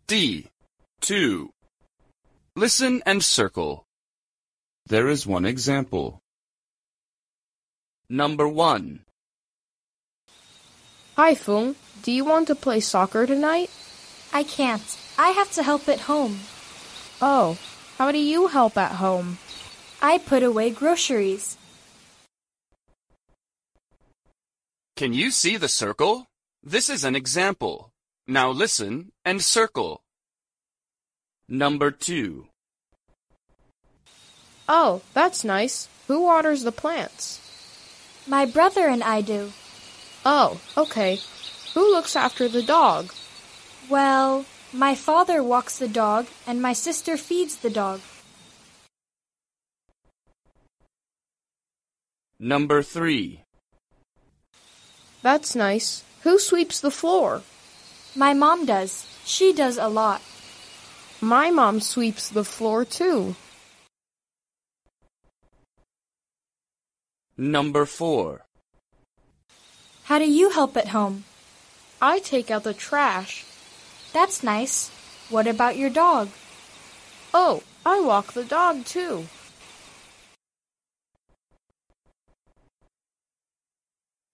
D. 2. Listen and circle. There is one example. Number 1. Hi, Fung. Do you want to play soccer tonight? I can't. I have to help at home. Oh, how do you help at home? I put away groceries. Can you see the circle? This is an example. Now listen and circle. Number 2. Oh, that's nice. Who waters the plants? My brother and I do. Oh, okay. Who looks after the dog? Well, my father walks the dog and my sister feeds the dog. Number 3. That's nice. Who sweeps the floor? My mom does. She does a lot. My mom sweeps the floor too. Number 4. How do you help at home? I take out the trash. That's nice. What about your dog? Oh, I walk the dog too.